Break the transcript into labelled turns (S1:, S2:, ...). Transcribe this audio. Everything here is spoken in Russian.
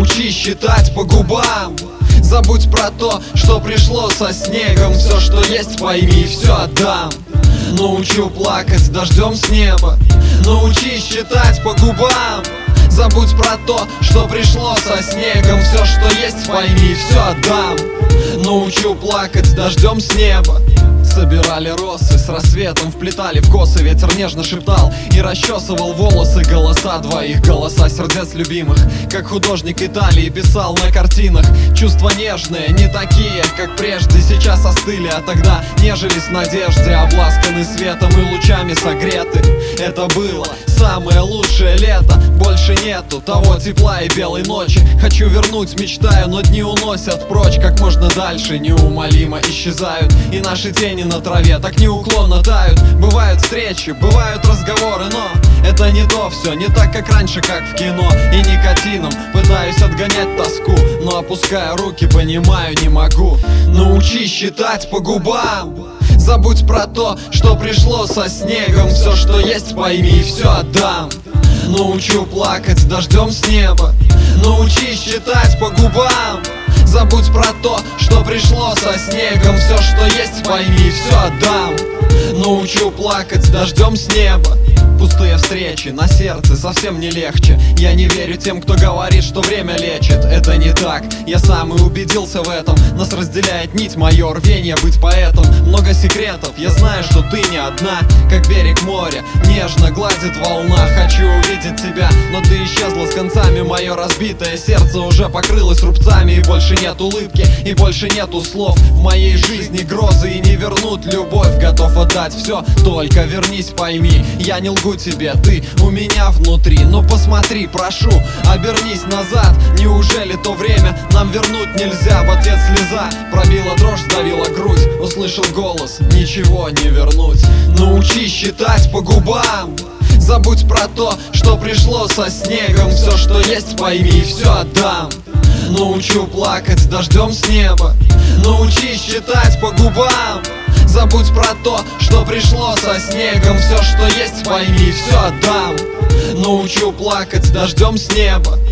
S1: Научи считать по губам. Забудь про то, что пришло со снегом. Все, что есть, пойми, все отдам. Научу плакать дождем с неба. Научи считать по губам. Забудь про то, что пришло со снегом. Все, что есть, пойми, все отдам. Научу плакать дождем с неба. Собирали росы, с рассветом вплетали в косы. Ветер нежно шептал и расчесывал волосы. Голоса двоих, голоса сердец любимых. Как художник Италии писал на картинах. Чувства нежные, не такие, как прежде. Сейчас остыли, а тогда нежились в надежде. Обласканы светом и лучами согреты. Это было самое лучшее лето. Больше нету того тепла и белой ночи. Хочу вернуть, мечтаю, но дни уносят прочь. Как можно дальше, неумолимо исчезают и наши тени на траве так неуклонно тают. Бывают встречи, бывают разговоры, но это не то все, не так, как раньше, как в кино. И никотином пытаюсь отгонять тоску, но опуская руки, понимаю, не могу. Научи считать по губам. Забудь про то, что пришло со снегом. Все, что есть, пойми, все отдам. Научу плакать дождем с неба. Научи считать по губам. Забудь про то, что пришло со снегом. Все, что есть, пойми, все отдам. Научу плакать дождем с неба. Пустые встречи, на сердце совсем не легче. Я не верю тем, кто говорит, что время лечит. Это не так, я сам и убедился в этом. Нас разделяет нить, мое рвение быть поэтом. Много секретов, я знаю, что ты не одна. Как берег моря, нежно гладит волна. Хочу увидеть тебя, но ты исчезла с концами. Мое разбитое сердце уже покрылось рубцами. И больше нет улыбки, и больше нету слов. В моей жизни грозы и не вернут любовь. Готов отдать все, только вернись, пойми. Я не лгу тебе, ты у меня внутри. Но посмотри, прошу, обернись назад. Неужели то время нам вернуть нельзя? В ответ слеза пробила дрожь, сдавила грудь. Услышал голос, ничего не вернуть. Научи считать по губам. Забудь про то, что пришло со снегом. Все, что есть, пойми, все отдам. Научу плакать дождем с неба. Научи считать по губам. Забудь про то, что пришло со снегом. Все, что есть, пойми, все отдам. Научу плакать дождем с неба.